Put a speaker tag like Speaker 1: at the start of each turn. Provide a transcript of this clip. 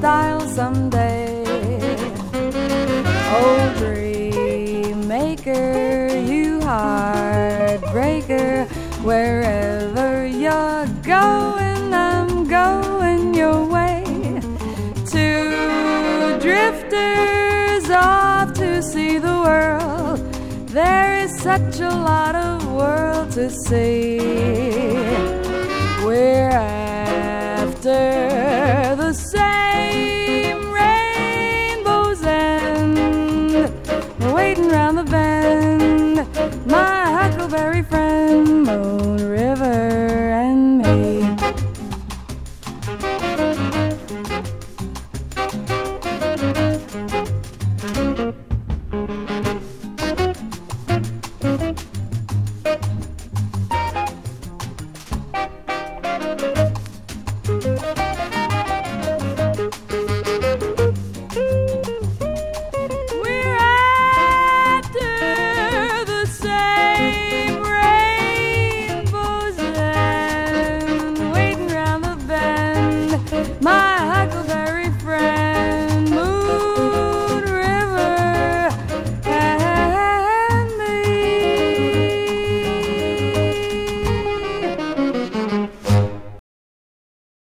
Speaker 1: style someday. Oh, dream maker, you heartbreaker, wherever you're going, I'm going your way. Two drifters off to see the world. There is such a lot of world to see.